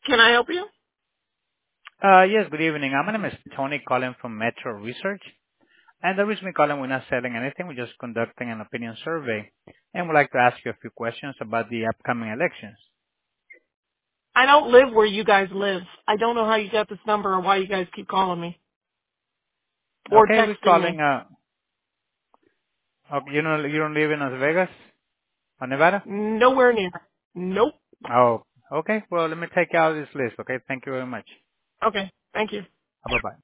Can I help you? Yes, good evening. My name is Tony calling from Metro Research. And the reason we calling, we're not selling anything. We're just conducting an opinion survey. And we'd like to ask you a few questions about the upcoming elections. I don't live where you guys live. I don't know how you got this number or why you guys keep calling me or Okay, we're texting me. calling, you don't live in Las Vegas or Nevada? Nowhere near. Nope. Oh, okay. Well, let me take you out of this list, okay? Thank you very much. Okay. Thank you. Bye-bye.